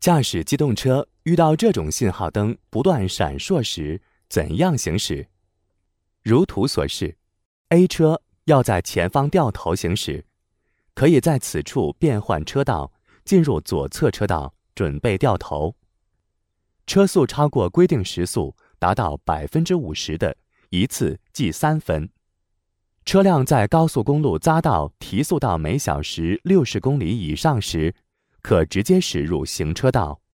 驾驶机动车遇到这种信号灯不断闪烁时，怎样行驶？如图所示， A 车要在前方掉头行驶，可以在此处变换车道，进入左侧车道，准备掉头。车速超过规定时速达到 50% 的，一次记3分。车辆在高速公路匝道提速到每小时60公里以上时，可直接驶入行车道。